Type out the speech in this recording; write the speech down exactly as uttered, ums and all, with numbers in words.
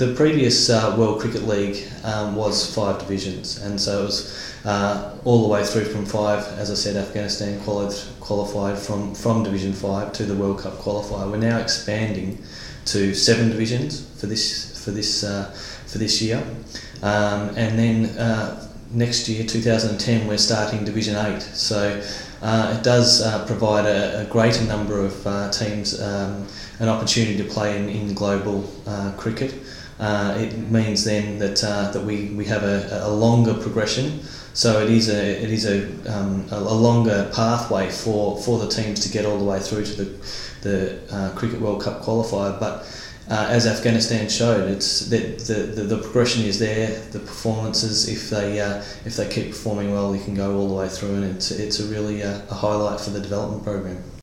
the previous uh, World Cricket League um, was five divisions, and so it was uh, all the way through from five. As I said, Afghanistan qualified, qualified from, from Division five to the World Cup qualifier. We're now expanding to seven divisions for this for this uh, for this year, um, and then uh, next year, two thousand ten, we're starting Division eight. So uh, it does uh, provide a, a greater number of uh, teams um, an opportunity to play in, in global uh, cricket. Uh, it means then that uh, that we, we have a, a longer progression. So it is a it is a um, a longer pathway for, for the teams to get all the way through to the the uh, Cricket World Cup qualifier. But uh, as Afghanistan showed, it's that the, the, the progression is there. The performances, if they uh, if they keep performing well, they can go all the way through, and it's it's a really uh, a highlight for the development program.